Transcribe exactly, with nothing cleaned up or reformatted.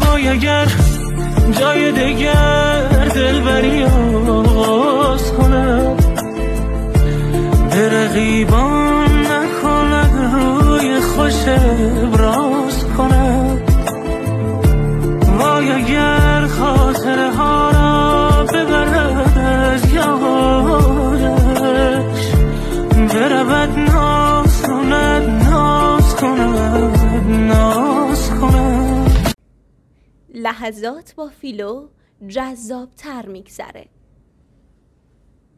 وای اگر جای دگر دلبری آغاز کنم، به رقیبان نکند روی خوش ابراز کنم. وای اگر خاطره ها را ببرد از یادش، برود ناز کند ناز کند ناز کند. لحظات با فیلو جذاب تر میگذره.